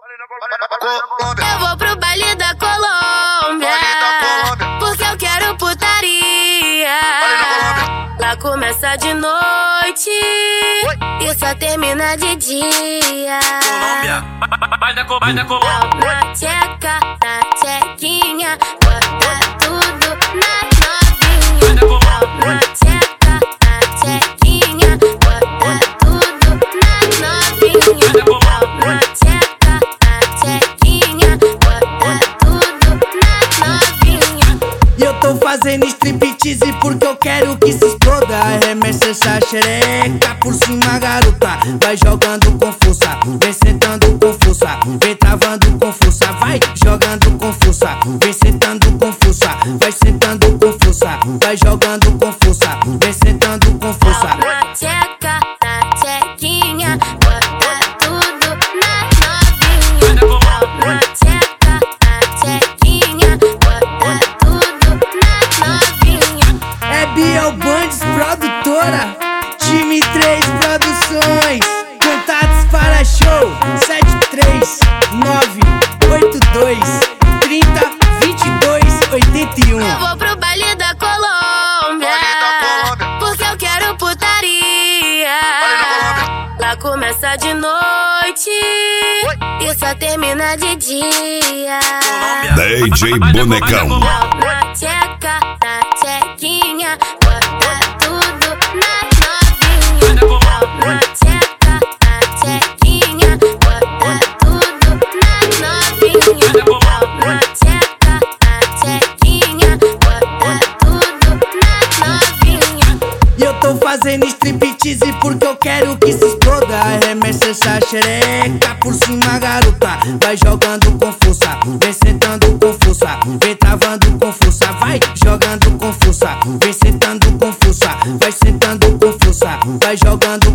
Eu vou pro baile da Colômbia, porque eu quero putaria. Lá começa de noite e só termina de dia. Vai na Colômbia. Na tcheca, na tchequinha, bota tudo na novinha. Na tcheca, na tchequinha, bota tudo na novinha. Na tcheca, na tchequinha, bota tudo na novinha. E eu tô fazendo striptease porque eu quero que se exploda. Arremessa essa xereca por cima, garota. Vai jogando com força, vem sentando com força, vem travando com força. Vai jogando com força, vem sentando com força, vai sentando com força, vai jogando com força, vem sentando com força. Na tcheca, na tchequinha, bota tudo na novinha. Na tcheca, na tchequinha, bota tudo na novinha. É Biel Bandes, produtora, Time 3 Produções. Contatos para show 73982302281. Eu vou pro baile da Colômbia, porque eu quero putaria. Lá começa de noite e só termina de dia. DJ Bonecão. Na tcheca, na tchequinha, bota tudo na novinha. Na tcheca, na tchequinha, bota tudo na novinha. Na tcheca, na tchequinha, bota tudo na novinha. E eu tô fazendo striptease porque eu quero que se exploda. Arremessa essa xereca por cima, garota. Vai jogando com força, vem sentando com força, vem travando com força. Vai jogando com força, vem sentando com força, vai sentando com força, vai jogando